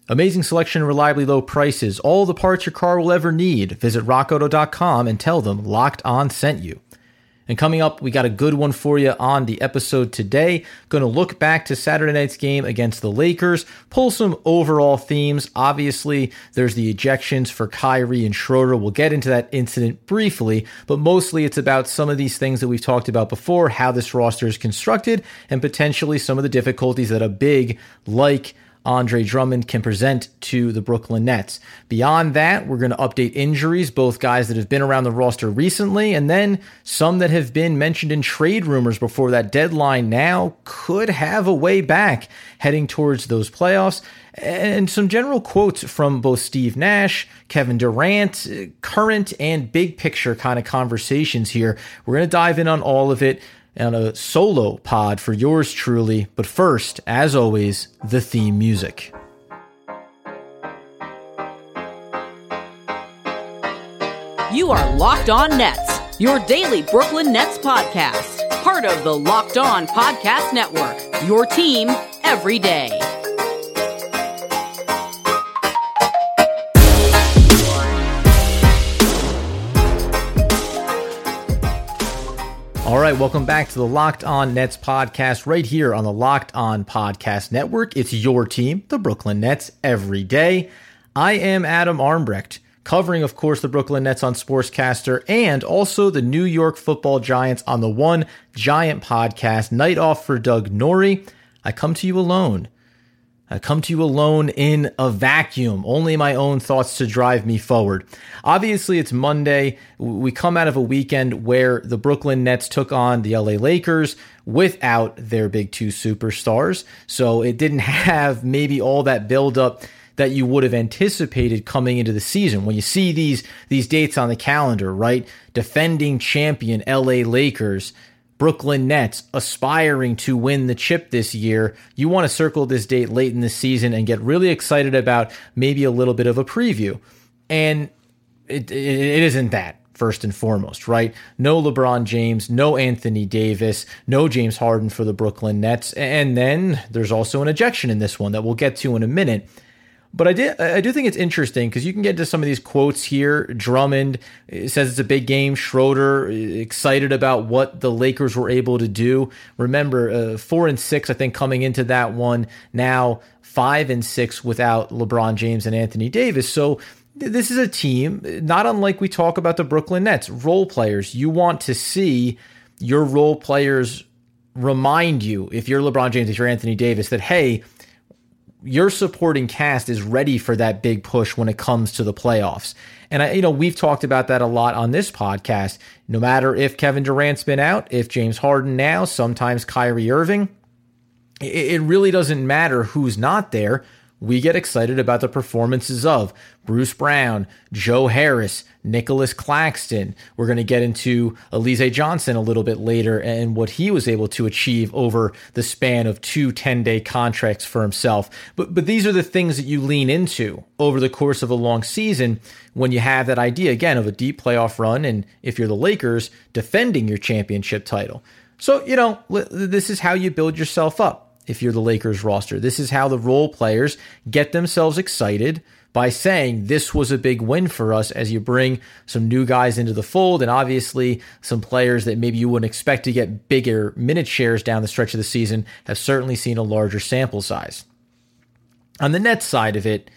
Amazing selection and reliably low prices. All the parts your car will ever need. Visit rockauto.com and tell them Locked On sent you. And coming up, we got a good one for you on the episode today. Going to look back to Saturday night's game against the Lakers, pull some overall themes. Obviously, there's the ejections for Kyrie and Schroeder. We'll get into that incident briefly, but mostly it's about some of these things that we've talked about before, how this roster is constructed, and potentially some of the difficulties that a big like Andre Drummond can present to the Brooklyn Nets. Beyond that, we're going to update injuries, both guys that have been around the roster recently, and then some that have been mentioned in trade rumors before that deadline now could have a way back heading towards those playoffs. And some general quotes from both Steve Nash, Kevin Durant, current and big picture kind of conversations here. We're going to dive in on all of it on a solo pod for yours truly. But first, as always, the theme music. You are Locked On Nets, your daily Brooklyn Nets podcast. Part of the Locked On Podcast Network, your team every day. All right, welcome back to the Locked On Nets podcast right here on the Locked On Podcast Network. It's your team, the Brooklyn Nets, every day. I am Adam Armbrecht, covering, of course, the Brooklyn Nets on Sportscaster and also the New York Football Giants on the One Giant podcast. Night off for Doug Norrie. I come to you alone. I come to you alone in a vacuum, only my own thoughts to drive me forward. Obviously, it's Monday. We come out of a weekend where the Brooklyn Nets took on the LA Lakers without their big two superstars. So it didn't have maybe all that buildup that you would have anticipated coming into the season. When you see these dates on the calendar, right? Defending champion LA Lakers, Brooklyn Nets aspiring to win the chip this year, you want to circle this date late in the season and get really excited about maybe a little bit of a preview. And it isn't that, first and foremost, right? No LeBron James, no Anthony Davis, no James Harden for the Brooklyn Nets. And then there's also an ejection in this one that we'll get to in a minute. But I do think it's interesting because you can get to some of these quotes here. Drummond says it's a big game. Schroeder excited about what the Lakers were able to do. Remember, 4-6, I think, coming into that one. Now 5-6 without LeBron James and Anthony Davis. So this is a team, not unlike we talk about the Brooklyn Nets, role players. You want to see your role players remind you, if you're LeBron James, if you're Anthony Davis, that, hey, your supporting cast is ready for that big push when it comes to the playoffs. And we've talked about that a lot on this podcast. No matter if Kevin Durant's been out, if James Harden now, sometimes Kyrie Irving, it really doesn't matter who's not there. We get excited about the performances of Bruce Brown, Joe Harris, Nicholas Claxton. We're going to get into Alize Johnson a little bit later and what he was able to achieve over the span of 2 10-day contracts for himself. But these are the things that you lean into over the course of a long season when you have that idea, again, of a deep playoff run, and if you're the Lakers, defending your championship title. So, this is how you build yourself up. If you're the Lakers roster, this is how the role players get themselves excited by saying this was a big win for us, as you bring some new guys into the fold and obviously some players that maybe you wouldn't expect to get bigger minute shares down the stretch of the season have certainly seen a larger sample size. On the Nets side of it,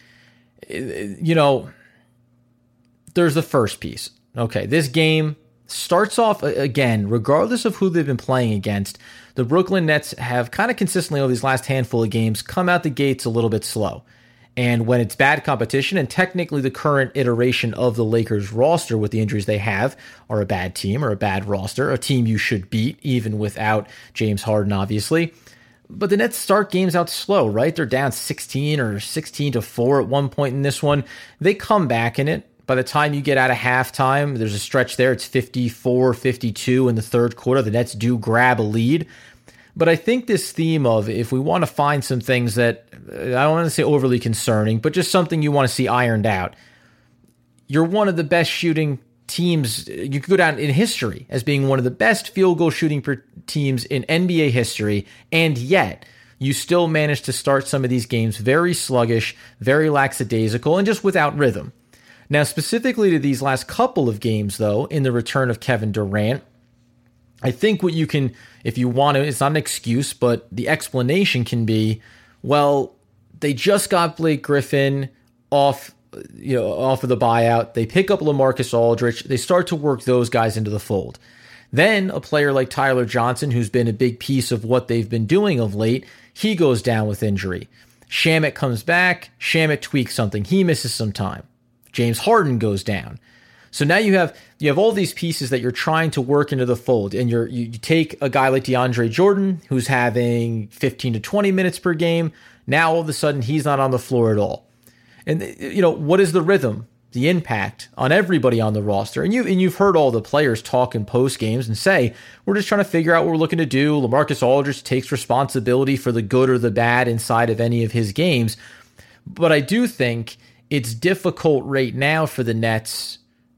there's the first piece. Okay, this game starts off, again, regardless of who they've been playing against, the Brooklyn Nets have kind of consistently over these last handful of games come out the gates a little bit slow. And when it's bad competition, and technically the current iteration of the Lakers roster with the injuries they have are a bad team or a bad roster, a team you should beat even without James Harden, obviously. But the Nets start games out slow, right? They're down 16 or 16-4 at one point in this one. They come back in it. By the time you get out of halftime, there's a stretch there. It's 54-52 in the third quarter. The Nets do grab a lead. But I think this theme of, if we want to find some things that, I don't want to say overly concerning, but just something you want to see ironed out. You're one of the best shooting teams. You could go down in history as being one of the best field goal shooting teams in NBA history. And yet you still manage to start some of these games very sluggish, very lackadaisical, and just without rhythm. Now, specifically to these last couple of games, though, in the return of Kevin Durant, I think what you can, if you want to, it's not an excuse, but the explanation can be, well, they just got Blake Griffin off of the buyout. They pick up LaMarcus Aldridge. They start to work those guys into the fold. Then a player like Tyler Johnson, who's been a big piece of what they've been doing of late, he goes down with injury. Shamet comes back. Shamet tweaks something. He misses some time. James Harden goes down. So now you have all these pieces that you're trying to work into the fold, and you take a guy like DeAndre Jordan, who's having 15 to 20 minutes per game. Now all of a sudden he's not on the floor at all. And what is the rhythm, the impact on everybody on the roster? And you've heard all the players talk in post games and say, we're just trying to figure out what we're looking to do. LaMarcus Aldridge takes responsibility for the good or the bad inside of any of his games. But I do think it's difficult right now for the Nets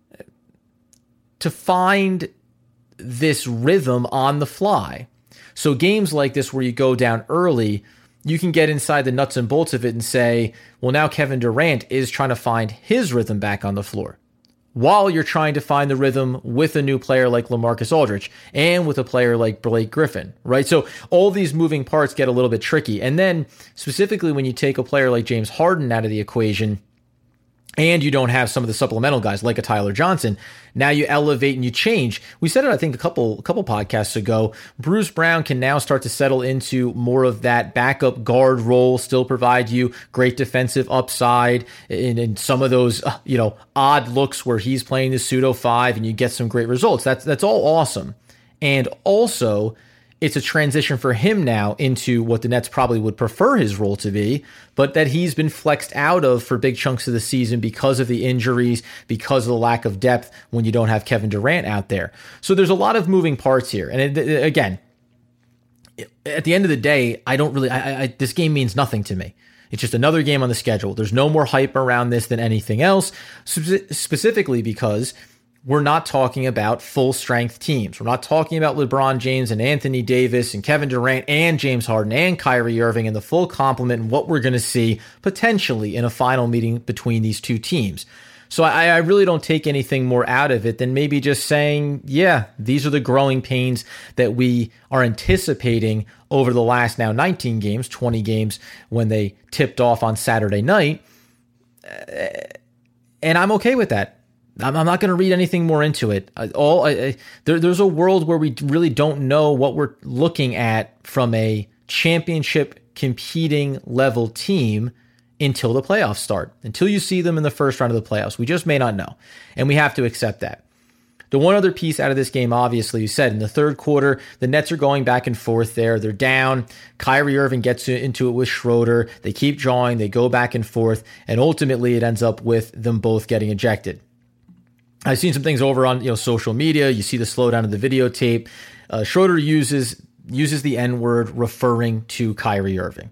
to find this rhythm on the fly. So games like this where you go down early, you can get inside the nuts and bolts of it and say, well, now Kevin Durant is trying to find his rhythm back on the floor, while you're trying to find the rhythm with a new player like LaMarcus Aldridge and with a player like Blake Griffin, right? So all these moving parts get a little bit tricky. And then specifically when you take a player like James Harden out of the equation, and you don't have some of the supplemental guys like a Tyler Johnson, now you elevate and you change. We said it, I think, a couple podcasts ago. Bruce Brown can now start to settle into more of that backup guard role, still provide you great defensive upside in some of those odd looks where he's playing the pseudo five and you get some great results. That's all awesome. And also, it's a transition for him now into what the Nets probably would prefer his role to be, but that he's been flexed out of for big chunks of the season because of the injuries, because of the lack of depth when you don't have Kevin Durant out there. So there's a lot of moving parts here. And again, at the end of the day, this game means nothing to me. It's just another game on the schedule. There's no more hype around this than anything else, specifically because we're not talking about full-strength teams. We're not talking about LeBron James and Anthony Davis and Kevin Durant and James Harden and Kyrie Irving and the full complement and what we're going to see potentially in a final meeting between these two teams. So I really don't take anything more out of it than maybe just saying, yeah, these are the growing pains that we are anticipating over the last now 19 games, 20 games when they tipped off on Saturday night. And I'm okay with that. I'm not going to read anything more into it. There's a world where we really don't know what we're looking at from a championship competing level team until the playoffs start, until you see them in the first round of the playoffs. We just may not know, and we have to accept that. The one other piece out of this game, obviously, you said in the third quarter, the Nets are going back and forth there. They're down. Kyrie Irving gets into it with Schroeder. They keep drawing. They go back and forth, and ultimately it ends up with them both getting ejected. I've seen some things over on social media. You see the slowdown of the videotape. Schroeder uses the N-word referring to Kyrie Irving.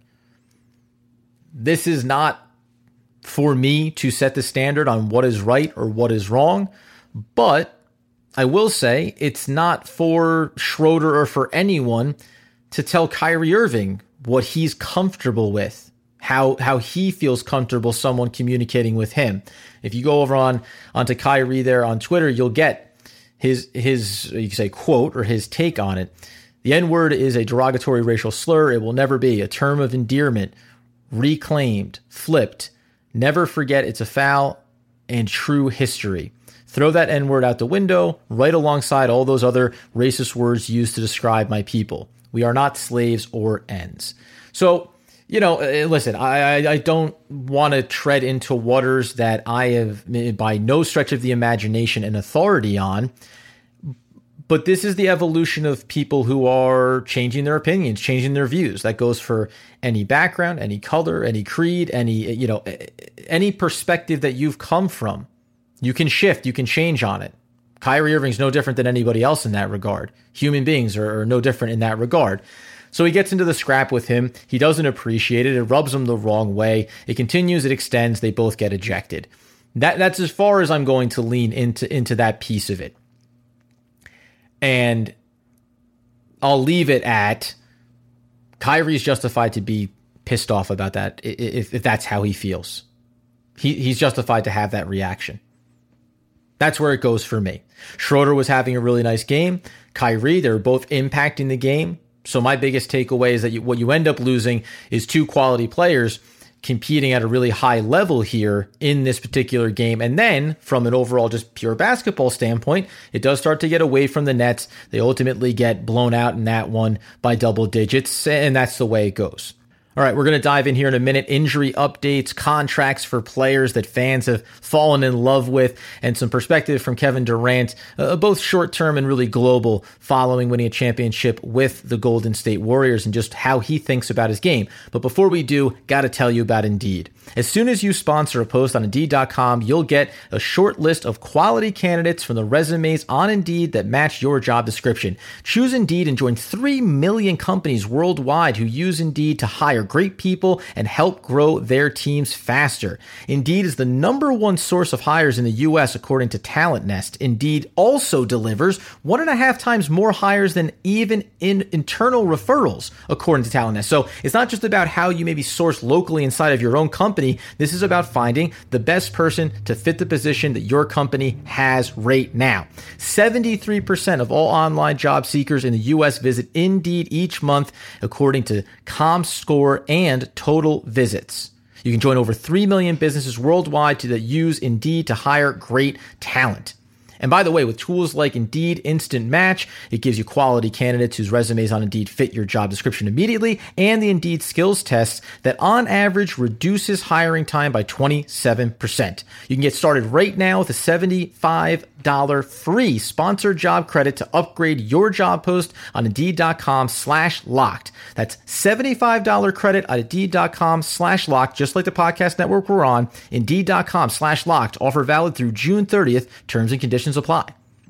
This is not for me to set the standard on what is right or what is wrong, but I will say it's not for Schroeder or for anyone to tell Kyrie Irving what he's comfortable with, how he feels comfortable someone communicating with him. If you go over onto Kyrie there on Twitter, you'll get his you can say quote or his take on it. The N-word is a derogatory racial slur. It will never be a term of endearment, reclaimed, flipped. Never forget it's a foul and true history. Throw that N-word out the window right alongside all those other racist words used to describe my people. We are not slaves or ends. So, listen, I don't want to tread into waters that I have by no stretch of the imagination an authority on, but this is the evolution of people who are changing their opinions, changing their views. That goes for any background, any color, any creed, any perspective that you've come from. You can shift, you can change on it. Kyrie Irving's no different than anybody else in that regard. Human beings are no different in that regard. So he gets into the scrap with him. He doesn't appreciate it. It rubs him the wrong way. It continues. It extends. They both get ejected. That's as far as I'm going to lean into that piece of it. And I'll leave it at Kyrie's justified to be pissed off about that if that's how he feels. He's justified to have that reaction. That's where it goes for me. Schroeder was having a really nice game. Kyrie, they were both impacting the game. So my biggest takeaway is that what you end up losing is two quality players competing at a really high level here in this particular game. And then from an overall just pure basketball standpoint, it does start to get away from the Nets. They ultimately get blown out in that one by double digits, and that's the way it goes. All right, we're going to dive in here in a minute. Injury updates, contracts for players that fans have fallen in love with, and some perspective from Kevin Durant, both short-term and really global, following winning a championship with the Golden State Warriors and just how he thinks about his game. But before we do, got to tell you about Indeed. As soon as you sponsor a post on Indeed.com, you'll get a short list of quality candidates from the resumes on Indeed that match your job description. Choose Indeed and join 3 million companies worldwide who use Indeed to hire great people and help grow their teams faster. Indeed is the #1 source of hires in the U.S. according to Talent Nest. Indeed also delivers 1.5 times more hires than even in internal referrals, according to Talent Nest. So it's not just about how you maybe source locally inside of your own company. This is about finding the best person to fit the position that your company has right now. 73% of all online job seekers in the U.S. visit Indeed each month, according to ComScore and Total Visits. You can join over 3 million businesses worldwide that use Indeed to hire great talent. And by the way, with tools like Indeed Instant Match, it gives you quality candidates whose resumes on Indeed fit your job description immediately, and the Indeed skills tests that on average reduces hiring time by 27%. You can get started right now with a $75 free sponsored job credit to upgrade your job post on Indeed.com/locked. That's $75 credit at Indeed.com/locked, just like the podcast network we're on. Indeed.com/locked. Offer valid through June 30th. Terms and conditions apply.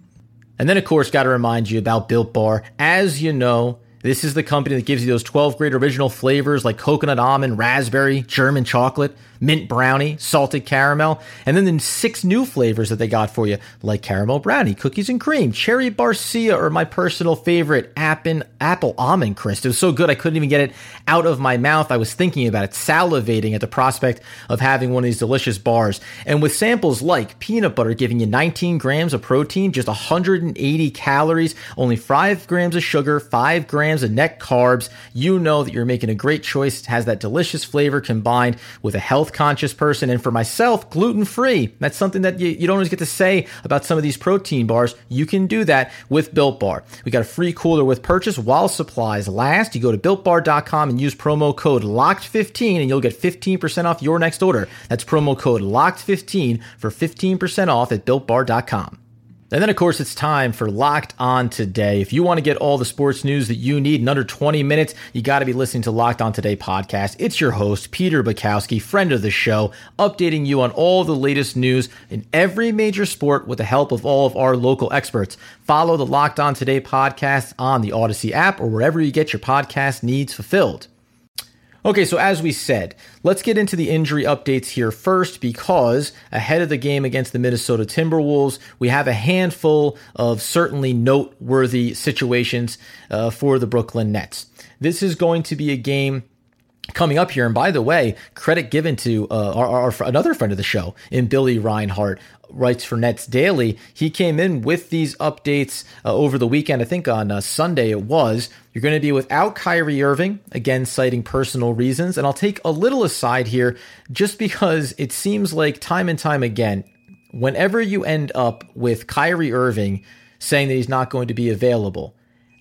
And then, of course, got to remind you about Built Bar. As you know, this is the company that gives you those 12 great original flavors like coconut almond, raspberry, German chocolate, mint brownie, salted caramel, and then 6 new flavors that they got for you, like caramel brownie, cookies and cream, cherry barcia, or my personal favorite, apple almond crisp. It was so good I couldn't even get it out of my mouth. I was thinking about it, salivating at the prospect of having one of these delicious bars. And with samples like peanut butter giving you 19 grams of protein, just 180 calories, only 5 grams of sugar, 5 grams of net carbs, you know that you're making a great choice. It has that delicious flavor combined with a health-conscious person. And for myself, gluten-free. That's something that you don't always get to say about some of these protein bars. You can do that with Built Bar. We got a free cooler with purchase while supplies last. You go to BuiltBar.com and use promo code LOCKED15 and you'll get 15% off your next order. That's promo code LOCKED15 for 15% off at BuiltBar.com. And then, of course, it's time for Locked On Today. If you want to get all the sports news that you need in under 20 minutes, you got to be listening to Locked On Today podcast. It's your host, Peter Bukowski, friend of the show, updating you on all the latest news in every major sport with the help of all of our local experts. Follow the Locked On Today podcast on the Odyssey app or wherever you get your podcast needs fulfilled. Okay, so as we said, let's get into the injury updates here first, because ahead of the game against the Minnesota Timberwolves, we have a handful of certainly noteworthy situations for the Brooklyn Nets. This is going to be a game coming up here, and by the way, credit given to our another friend of the show in Billy Reinhart, writes for Nets Daily. He came in with these updates over the weekend. I think on Sunday it was. You're going to be without Kyrie Irving, again citing personal reasons. And I'll take a little aside here just because it seems like time and time again, whenever you end up with Kyrie Irving saying that he's not going to be available,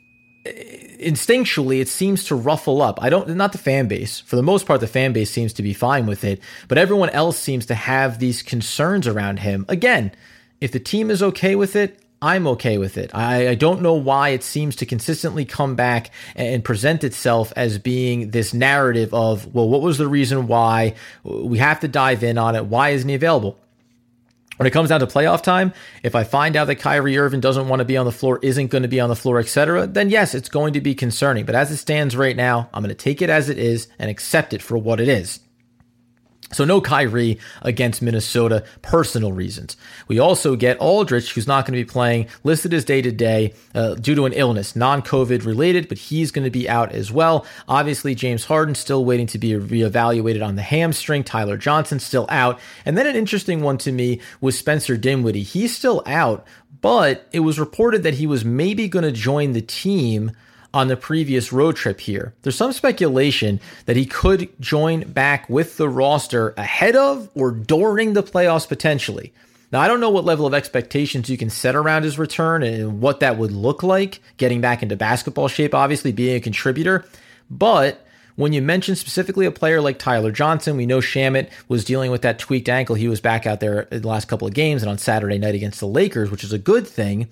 instinctually it seems to ruffle up. Not the fan base. For the most part, the fan base seems to be fine with it, but everyone else seems to have these concerns around him. Again, if the team is okay with it, I'm okay with it. I don't know why it seems to consistently come back and present itself as being this narrative of, well, what was the reason why? We have to dive in on it. Why isn't he available? When it comes down to playoff time, if I find out that Kyrie Irving doesn't want to be on the floor, isn't going to be on the floor, etc., then yes, it's going to be concerning. But as it stands right now, I'm going to take it as it is and accept it for what it is. So no Kyrie against Minnesota, personal reasons. We also get Aldridge, who's not going to be playing, listed as day-to-day due to an illness, non-COVID related, but he's going to be out as well. Obviously, James Harden still waiting to be reevaluated on the hamstring. Tyler Johnson still out. And then an interesting one to me was Spencer Dinwiddie. He's still out, but it was reported that he was maybe going to join the team on the previous road trip here. There's some speculation that he could join back with the roster ahead of or during the playoffs potentially. Now, I don't know what level of expectations you can set around his return and what that would look like, getting back into basketball shape, obviously being a contributor. But when you mention specifically a player like Tyler Johnson, we know Shamet was dealing with that tweaked ankle. He was back out there in the last couple of games and on Saturday night against the Lakers, which is a good thing.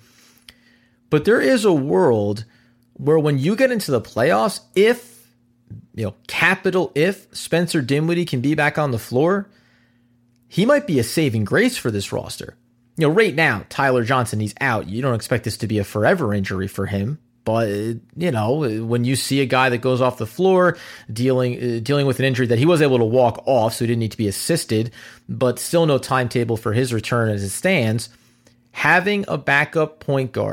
But there is a world where when you get into the playoffs, if, capital if, Spencer Dinwiddie can be back on the floor, he might be a saving grace for this roster. Right now, Tyler Johnson, he's out. You don't expect this to be a forever injury for him. But, when you see a guy that goes off the floor dealing with an injury that he was able to walk off, so he didn't need to be assisted, but still no timetable for his return as it stands, having a backup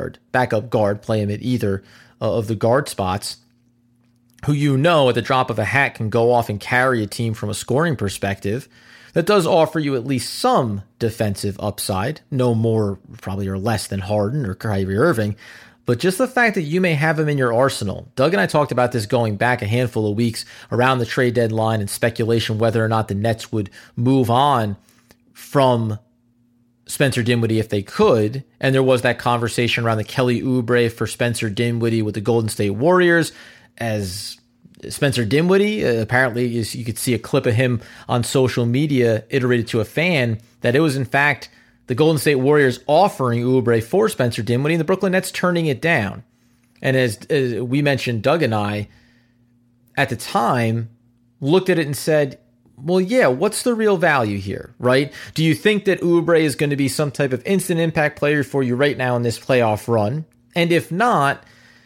guard, play him at either of the guard spots, who at the drop of a hat can go off and carry a team from a scoring perspective, that does offer you at least some defensive upside, no more probably or less than Harden or Kyrie Irving, but just the fact that you may have him in your arsenal. Doug and I talked about this going back a handful of weeks around the trade deadline and speculation whether or not the Nets would move on from Spencer Dinwiddie if they could, and there was that conversation around the Kelly Oubre for Spencer Dinwiddie with the Golden State Warriors, as Spencer Dinwiddie, apparently you could see a clip of him on social media iterated to a fan that it was in fact the Golden State Warriors offering Oubre for Spencer Dinwiddie and the Brooklyn Nets turning it down. And as we mentioned, Doug and I, at the time, looked at it and said, well, yeah, what's the real value here, right? Do you think that Oubre is going to be some type of instant impact player for you right now in this playoff run? And if not,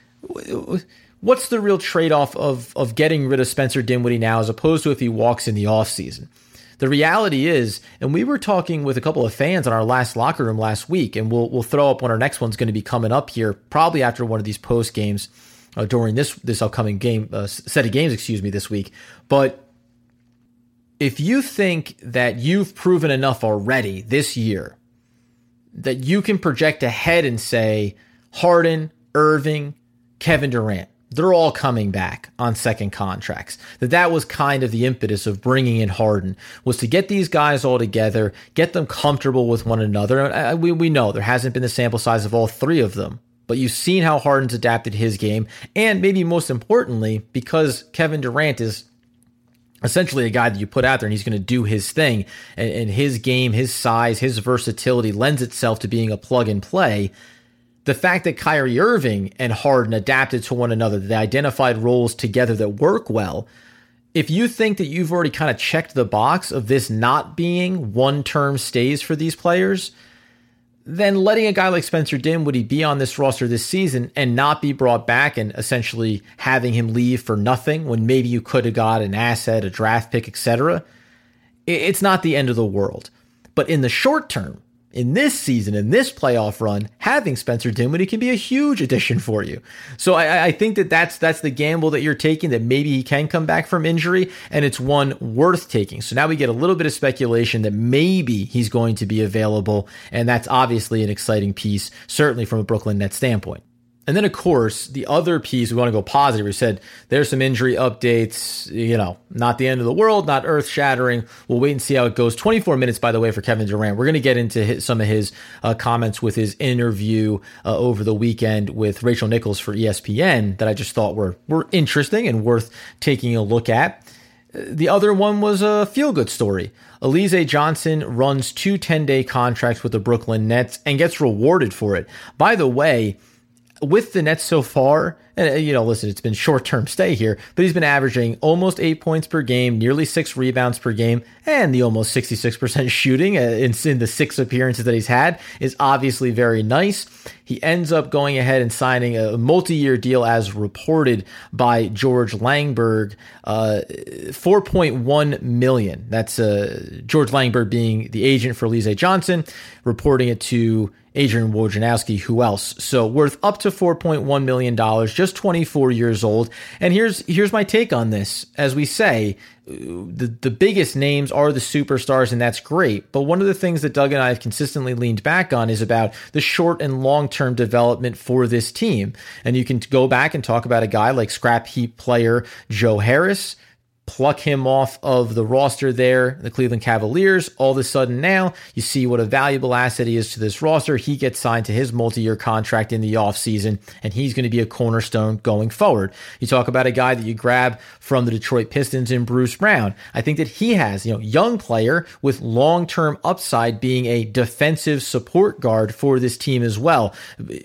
what's the real trade-off of getting rid of Spencer Dinwiddie now as opposed to if he walks in the offseason? The reality is, and we were talking with a couple of fans on our last locker room last week, and we'll throw up when our next one's going to be coming up here, probably after one of these post games during this upcoming game set of games, this week. But if you think that you've proven enough already this year that you can project ahead and say Harden, Irving, Kevin Durant, they're all coming back on second contracts, that was kind of the impetus of bringing in Harden, was to get these guys all together, get them comfortable with one another. We know there hasn't been the sample size of all three of them, but you've seen how Harden's adapted his game. And maybe most importantly, because Kevin Durant is essentially a guy that you put out there and he's going to do his thing, and his game, his size, his versatility lends itself to being a plug and play. The fact that Kyrie Irving and Harden adapted to one another, they identified roles together that work well. If you think that you've already kind of checked the box of this not being one-term stays for these players, then letting a guy like Spencer Dinwiddie be on this roster this season and not be brought back and essentially having him leave for nothing when maybe you could have got an asset, a draft pick, etc., it's not the end of the world. But in the short term, in this season, in this playoff run, having Spencer Dinwiddie can be a huge addition for you. So I think that's the gamble that you're taking, that maybe he can come back from injury, and it's one worth taking. So now we get a little bit of speculation that maybe he's going to be available, and that's obviously an exciting piece, certainly from a Brooklyn Nets standpoint. And then, of course, the other piece, we want to go positive. We said there's some injury updates, not the end of the world, not earth-shattering. We'll wait and see how it goes. 24 minutes, by the way, for Kevin Durant. We're going to get into some of his comments with his interview over the weekend with Rachel Nichols for ESPN that I just thought were interesting and worth taking a look at. The other one was a feel-good story. Alize Johnson runs 2 10-day contracts with the Brooklyn Nets and gets rewarded for it. By the way, with the Nets so far, And, listen, it's been short-term stay here, but he's been averaging almost 8 points per game, nearly 6 rebounds per game, and the almost 66% shooting in the 6 appearances that he's had is obviously very nice. He ends up going ahead and signing a multi-year deal as reported by George Langberg, $4.1 million. That's George Langberg being the agent for Alize Johnson, reporting it to Adrian Wojnarowski, who else? So worth up to $4.1 million, just 24 years old. And here's my take on this. As we say, the biggest names are the superstars, and that's great. But one of the things that Doug and I have consistently leaned back on is about the short and long-term development for this team. And you can go back and talk about a guy like scrap heap player Joe Harris, pluck him off of the roster there, the Cleveland Cavaliers. All of a sudden now, you see what a valuable asset he is to this roster. He gets signed to his multi-year contract in the offseason, and he's going to be a cornerstone going forward. You talk about a guy that you grab from the Detroit Pistons in Bruce Brown. I think that he has, young player with long-term upside, being a defensive support guard for this team as well.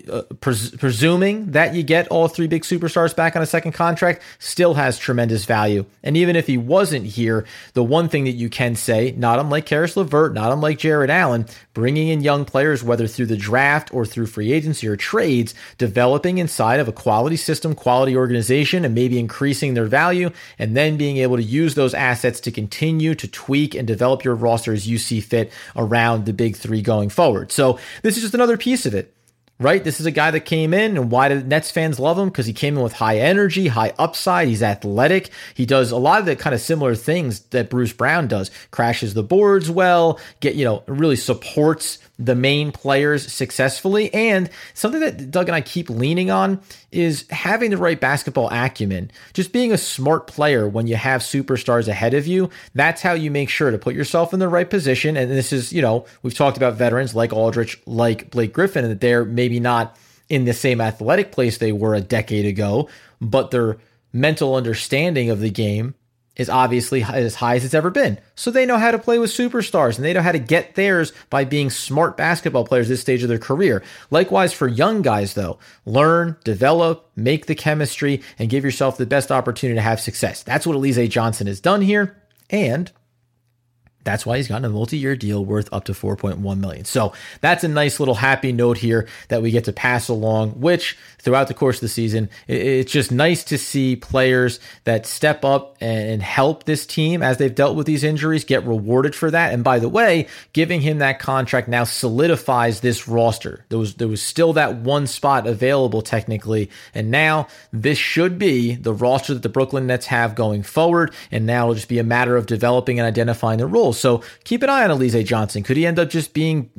Presuming that you get all 3 big superstars back on a second contract, still has tremendous value. And even if he wasn't here, the one thing that you can say, not unlike Karis LeVert, not unlike Jared Allen, bringing in young players, whether through the draft or through free agency or trades, developing inside of a quality system, quality organization, and maybe increasing their value, and then being able to use those assets to continue to tweak and develop your roster as you see fit around the big 3 going forward. So this is just another piece of it. Right? This is a guy that came in, and why did Nets fans love him? Because he came in with high energy, high upside. He's athletic. He does a lot of the kind of similar things that Bruce Brown does. Crashes the boards well, really supports the main players successfully. And something that Doug and I keep leaning on is having the right basketball acumen. Just being a smart player when you have superstars ahead of you. That's how you make sure to put yourself in the right position. And this is, we've talked about veterans like Aldridge, like Blake Griffin, and that they're maybe not in the same athletic place they were a decade ago, but their mental understanding of the game is obviously as high as it's ever been. So they know how to play with superstars, and they know how to get theirs by being smart basketball players at this stage of their career. Likewise for young guys, though, learn, develop, make the chemistry, and give yourself the best opportunity to have success. That's what Alize Johnson has done here, and that's why he's gotten a multi-year deal worth up to $4.1 million. So that's a nice little happy note here that we get to pass along, which throughout the course of the season, it's just nice to see players that step up and help this team as they've dealt with these injuries get rewarded for that. And by the way, giving him that contract now solidifies this roster. There was still that one spot available technically, and now this should be the roster that the Brooklyn Nets have going forward, and now it'll just be a matter of developing and identifying the roles. So keep an eye on Alize Johnson. Could he end up just being,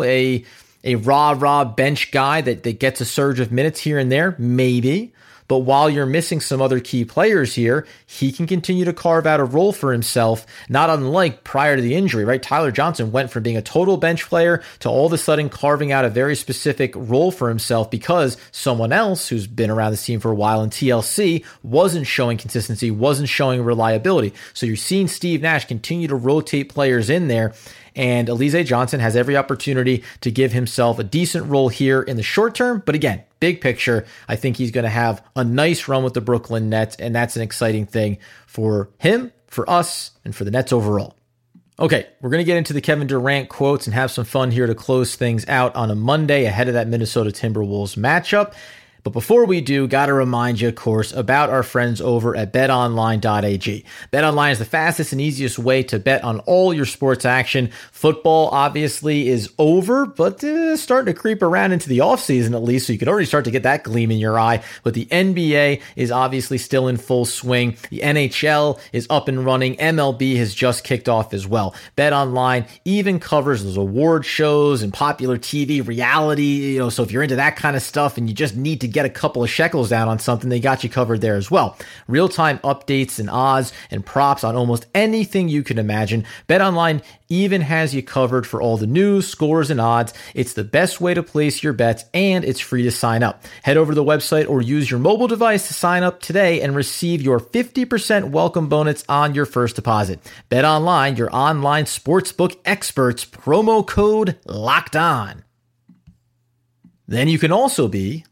a raw bench guy that gets a surge of minutes here and there? Maybe. But while you're missing some other key players here, he can continue to carve out a role for himself, not unlike prior to the injury, right? Tyler Johnson went from being a total bench player to all of a sudden carving out a very specific role for himself because someone else who's been around this team for a while in TLC wasn't showing consistency, wasn't showing reliability. So you're seeing Steve Nash continue to rotate players in there. And Alize Johnson has every opportunity to give himself a decent role here in the short term. But again, big picture, I think he's going to have a nice run with the Brooklyn Nets, and that's an exciting thing for him, for us, and for the Nets overall. Okay, we're going to get into the Kevin Durant quotes and have some fun here to close things out on a Monday ahead of that Minnesota Timberwolves matchup. But before we do, got to remind you, of course, about our friends over at betonline.ag. BetOnline is the fastest and easiest way to bet on all your sports action. Football, obviously, is over, but starting to creep around into the offseason at least, so you can already start to get that gleam in your eye. But the NBA is obviously still in full swing. The NHL is up and running. MLB has just kicked off as well. BetOnline even covers those award shows and popular TV reality, so if you're into that kind of stuff and you just need to get a couple of shekels down on something, they got you covered there as well. Real-time updates and odds and props on almost anything you can imagine. BetOnline even has you covered for all the news, scores, and odds. It's the best way to place your bets, and it's free to sign up. Head over to the website or use your mobile device to sign up today and receive your 50% welcome bonus on your first deposit. BetOnline, your online sportsbook experts, promo code LOCKEDON. Then you can also be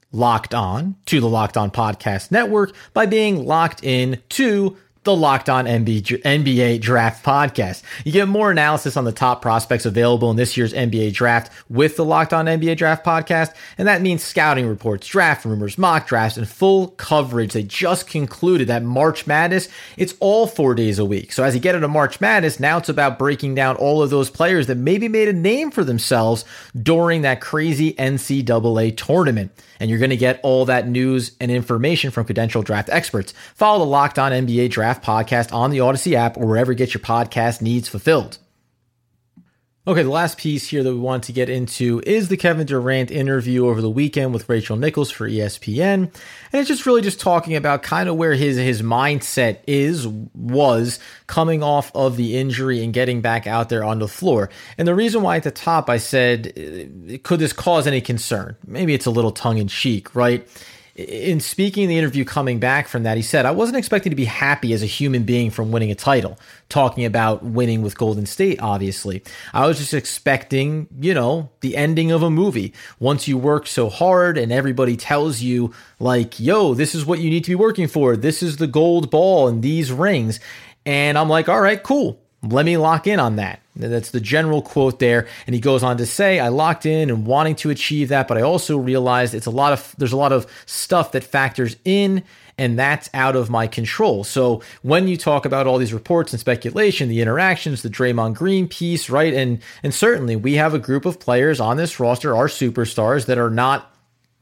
locked on to the Locked On Podcast Network by being locked in to the Locked On NBA Draft Podcast. You get more analysis on the top prospects available in this year's NBA Draft with the Locked On NBA Draft Podcast, and that means scouting reports, draft rumors, mock drafts, and full coverage. They just concluded that March Madness. It's all 4 days a week. So as you get into March Madness, now it's about breaking down all of those players that maybe made a name for themselves during that crazy NCAA tournament. And you're going to get all that news and information from credentialed draft experts. Follow the Locked On NBA Draft Podcast on the Odyssey app or wherever you get your podcast needs fulfilled. Okay, the last piece here that we want to get into is the Kevin Durant interview over the weekend with Rachel Nichols for ESPN. And it's just really just talking about kind of where his mindset was coming off of the injury and getting back out there on the floor. And the reason why at the top I said, could this cause any concern? Maybe it's a little tongue-in-cheek, right? In speaking in the interview coming back from that, he said, I wasn't expecting to be happy as a human being from winning a title, talking about winning with Golden State, obviously. I was just expecting, the ending of a movie. Once you work so hard and everybody tells you like, yo, this is what you need to be working for. This is the gold ball and these rings. And I'm like, all right, cool. Let me lock in on that. That's the general quote there. And he goes on to say, I locked in and wanting to achieve that, but I also realized there's a lot of stuff that factors in, and that's out of my control. So when you talk about all these reports and speculation, the interactions, the Draymond Green piece, right? And certainly we have a group of players on this roster, our superstars, that are not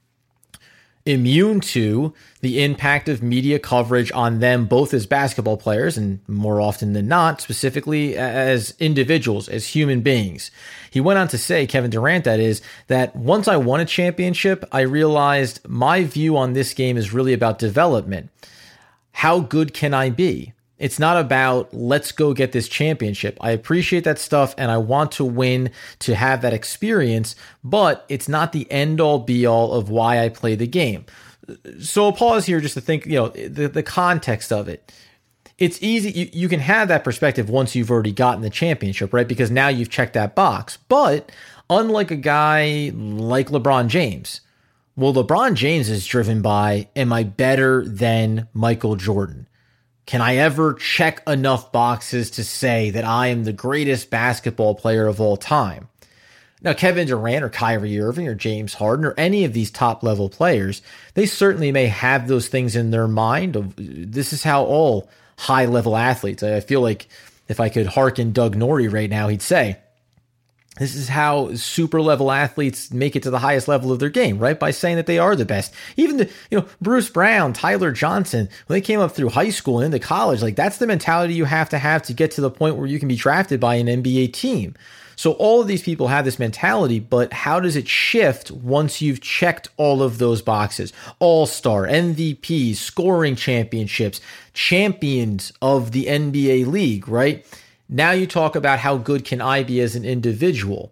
immune to the impact of media coverage on them, both as basketball players and more often than not, specifically as individuals, as human beings. He went on to say, Kevin Durant, that is, that once I won a championship, I realized my view on this game is really about development. How good can I be? It's not about, let's go get this championship. I appreciate that stuff and I want to win to have that experience, but it's not the end all be all of why I play the game. So I'll pause here just to think, the context of it. It's easy. You can have that perspective once you've already gotten the championship, right? Because now you've checked that box. But unlike a guy like LeBron James, well, LeBron James is driven by, am I better than Michael Jordan? Can I ever check enough boxes to say that I am the greatest basketball player of all time? Now, Kevin Durant or Kyrie Irving or James Harden or any of these top level players, they certainly may have those things in their mind. This is how all high level athletes, I feel like if I could hearken Doug Norrie right now, he'd say, this is how super level athletes make it to the highest level of their game, right? By saying that they are the best. Even Bruce Brown, Tyler Johnson, when they came up through high school and into college, like that's the mentality you have to get to the point where you can be drafted by an NBA team. So all of these people have this mentality, but how does it shift once you've checked all of those boxes? All-star, MVPs, scoring championships, champions of the NBA league, right? Now you talk about how good can I be as an individual.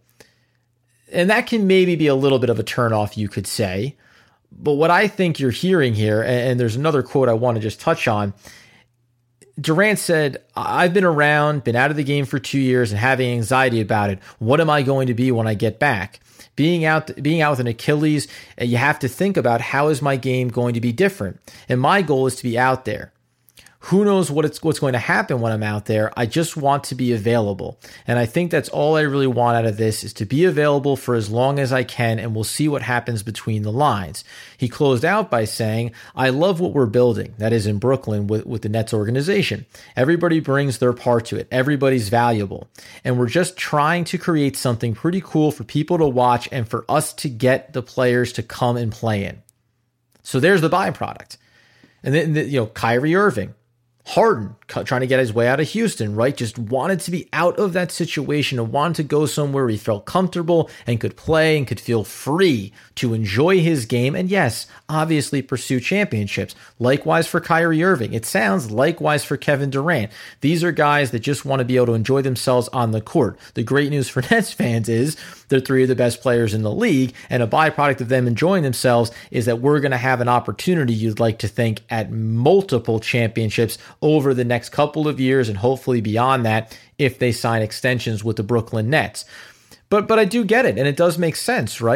And that can maybe be a little bit of a turnoff, you could say. But what I think you're hearing here, and there's another quote I want to just touch on. Durant said, I've been around, been out of the game for 2 years and having anxiety about it. What am I going to be when I get back? Being out with an Achilles, you have to think about how is my game going to be different? And my goal is to be out there. Who knows what's going to happen when I'm out there? I just want to be available. And I think that's all I really want out of this is to be available for as long as I can, and we'll see what happens between the lines. He closed out by saying, I love what we're building, that is in Brooklyn with the Nets organization. Everybody brings their part to it. Everybody's valuable. And we're just trying to create something pretty cool for people to watch and for us to get the players to come and play in. So there's the byproduct. And then, Kyrie Irving, Harden trying to get his way out of Houston, right? Just wanted to be out of that situation and wanted to go somewhere where he felt comfortable and could play and could feel free to enjoy his game. And yes, obviously pursue championships. Likewise for Kyrie Irving. It sounds likewise for Kevin Durant. These are guys that just want to be able to enjoy themselves on the court. The great news for Nets fans is they're three of the best players in the league. And a byproduct of them enjoying themselves is that we're going to have an opportunity, you'd like to think, at multiple championships over the next couple of years and hopefully beyond that if they sign extensions with the Brooklyn Nets. But I do get it, and it does make sense, right?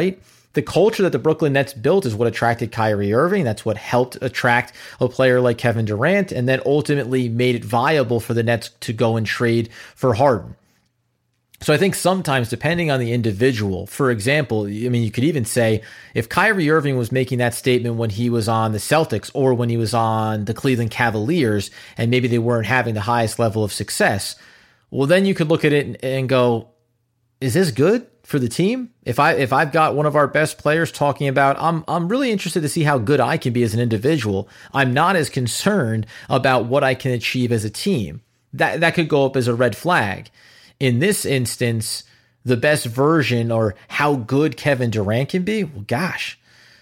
The culture that the Brooklyn Nets built is what attracted Kyrie Irving. That's what helped attract a player like Kevin Durant, and then ultimately made it viable for the Nets to go and trade for Harden. So I think sometimes, depending on the individual, for example, I mean, you could even say if Kyrie Irving was making that statement when he was on the Celtics or when he was on the Cleveland Cavaliers, and maybe they weren't having the highest level of success, well, then you could look at it and go, is this good for the team? If I've got one of our best players talking about, I'm really interested to see how good I can be as an individual. I'm not as concerned about what I can achieve as a team. That could go up as a red flag. In this instance, the best version or how good Kevin Durant can be, well, gosh,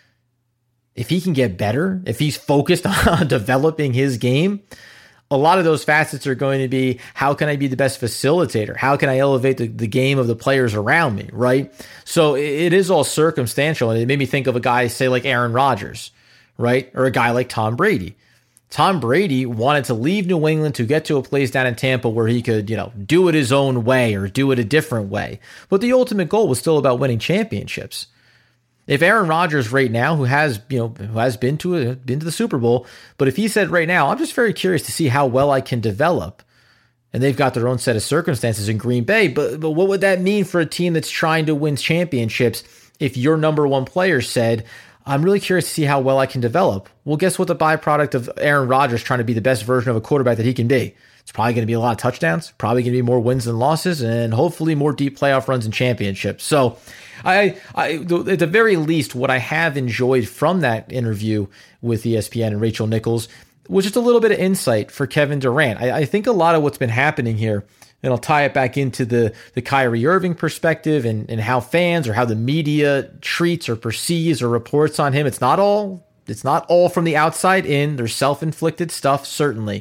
if he can get better, if he's focused on developing his game, a lot of those facets are going to be, how can I be the best facilitator? How can I elevate the game of the players around me, right? So it is all circumstantial. And it made me think of a guy, say, like Aaron Rodgers, right? Or a guy like Tom Brady. Tom Brady wanted to leave New England to get to a place down in Tampa where he could, do it his own way or do it a different way. But the ultimate goal was still about winning championships. If Aaron Rodgers right now, who has been to the Super Bowl, but if he said right now, I'm just very curious to see how well I can develop, and they've got their own set of circumstances in Green Bay, but what would that mean for a team that's trying to win championships if your number one player said, I'm really curious to see how well I can develop? Well, guess what the byproduct of Aaron Rodgers trying to be the best version of a quarterback that he can be? It's probably going to be a lot of touchdowns, probably going to be more wins than losses, and hopefully more deep playoff runs and championships. So I at the very least, what I have enjoyed from that interview with ESPN and Rachel Nichols was just a little bit of insight for Kevin Durant. I think a lot of what's been happening here, and I'll tie it back into the Kyrie Irving perspective and how fans or how the media treats or perceives or reports on him. It's not all from the outside in. There's self-inflicted stuff, certainly.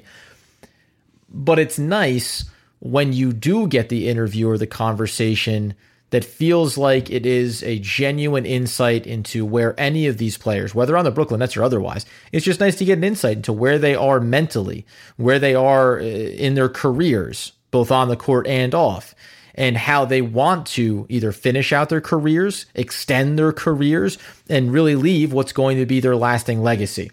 But it's nice when you do get the interview or the conversation that feels like it is a genuine insight into where any of these players, whether on the Brooklyn Nets or otherwise, it's just nice to get an insight into where they are mentally, where they are in their careers, both on the court and off, and how they want to either finish out their careers, extend their careers, and really leave what's going to be their lasting legacy.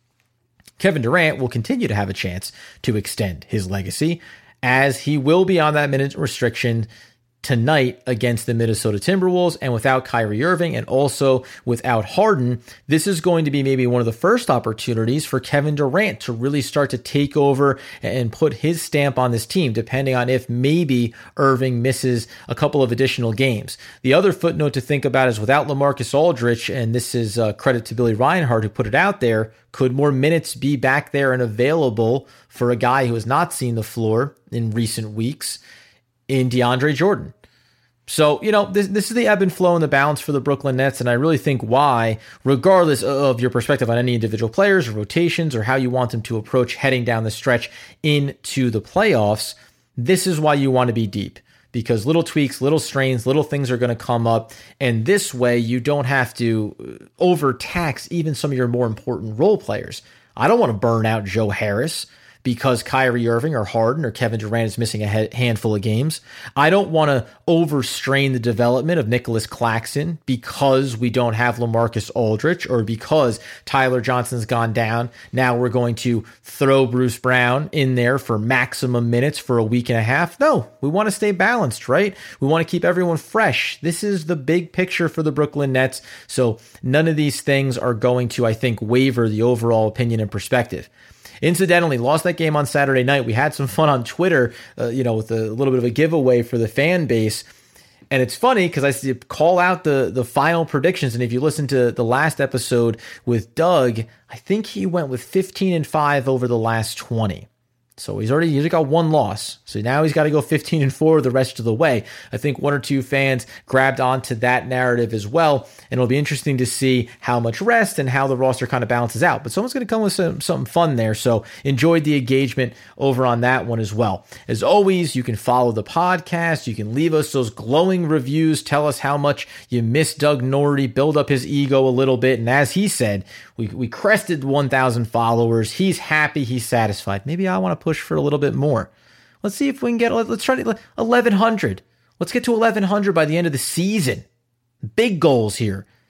Kevin Durant will continue to have a chance to extend his legacy, as he will be on that minute restriction tonight against the Minnesota Timberwolves. And without Kyrie Irving and also without Harden, this is going to be maybe one of the first opportunities for Kevin Durant to really start to take over and put his stamp on this team, depending on if maybe Irving misses a couple of additional games. The other footnote to think about is without LaMarcus Aldridge, and this is credit to Billy Reinhart who put it out there, could more minutes be back there and available for a guy who has not seen the floor in recent weeks in DeAndre Jordan? So, this is the ebb and flow and the balance for the Brooklyn Nets, and I really think why, regardless of your perspective on any individual players or rotations or how you want them to approach heading down the stretch into the playoffs, this is why you want to be deep. Because little tweaks, little strains, little things are going to come up, and this way you don't have to overtax even some of your more important role players. I don't want to burn out Joe Harris because Kyrie Irving or Harden or Kevin Durant is missing a handful of games. I don't want to overstrain the development of Nicholas Claxton because we don't have LaMarcus Aldridge or because Tyler Johnson's gone down. Now we're going to throw Bruce Brown in there for maximum minutes for a week and a half. No, we want to stay balanced, right? We want to keep everyone fresh. This is the big picture for the Brooklyn Nets. So none of these things are going to, I think, waver the overall opinion and perspective. Incidentally, lost that game on Saturday night. We had some fun on Twitter, with a little bit of a giveaway for the fan base. And it's funny because I call out the final predictions. And if you listen to the last episode with Doug, I think he went with 15-5 over the last 20. So he's already got one loss. So now he's got to go 15-4 the rest of the way. I think one or two fans grabbed onto that narrative as well. And it'll be interesting to see how much rest and how the roster kind of balances out. But someone's going to come with something fun there. So enjoyed the engagement over on that one as well. As always, you can follow the podcast. You can leave us those glowing reviews. Tell us how much you miss Doug Norrie. Build up his ego a little bit. And as he said, we crested 1,000 followers. He's happy. He's satisfied. Maybe I want to push for a little bit more. Let's see if we can let's try to 1,100. Let's get to 1,100 by the end of the season. Big goals here.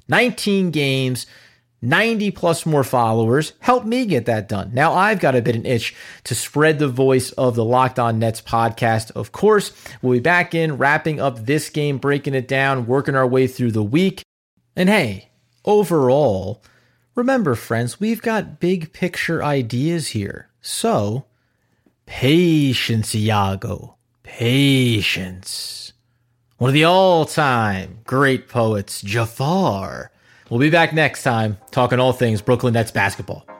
19 games, 90 plus more followers. Help me get that done. Now I've got a bit of an itch to spread the voice of the Locked On Nets podcast. Of course, we'll be back in wrapping up this game, breaking it down, working our way through the week. And hey, overall, remember friends, we've got big picture ideas here. So, patience, Iago. Patience. One of the all-time great poets, Jafar. We'll be back next time talking all things Brooklyn Nets basketball.